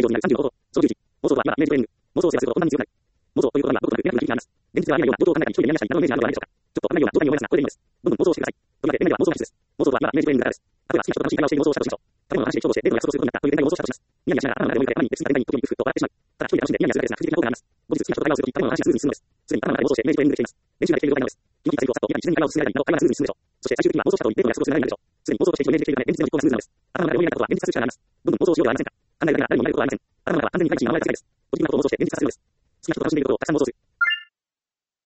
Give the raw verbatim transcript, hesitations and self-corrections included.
内容になるさんじゅうごほど。そのじゅうじ。妄想は今、明治フレーム。妄想を制するとこんなに強くなる。妄想という言葉がどこかで連絡が聞いてあります。現実ではないような妄想を考えたり、一人で何々したり、他のイメージなどはないでしょうか。ちょっと危ないような状態に思いますが、これでいいのです。どんどん妄想をしてください。とりわけ、恋愛は妄想の一つです。妄想とは今、明治フレームだからです。例えば、好きな人と楽しい会話をしている妄想をしたとしましょう。食べ物の話で共同してデートの約束をすることになったという恋愛を妄想したとします。ニヤニヤしながら頭の中で思い浮かべ、前に別に誰かに時にふっと笑ってしまう。ただ一人で楽しんでニヤニヤするだけですが、不自的なことがあります。後日好きな人と会話をするとき、食べ物の話がスムーズに進むのです。すでに頭の中で妄想して明治フレームできています。練習ができている状態なのです。気の利いたセリフをさっと、いかに自然に会話を進めるかになると会話がスムーズに進むでしょう。そして最終的には妄想したとおりデートの約束をする流れになるでしょう。すでに妄想として一度明示できているため、現実での実行がスムーズなのです。頭の中で思い描いたことは現実化する力があります。どんどん妄想をしようではありませんか。考えるだけが誰にも言われることはありません。頭の中は完全に毎日今思い描きだけです。時になることを妄想して現実化するのです。好きな人と楽しんでいることをたくさん妄想する。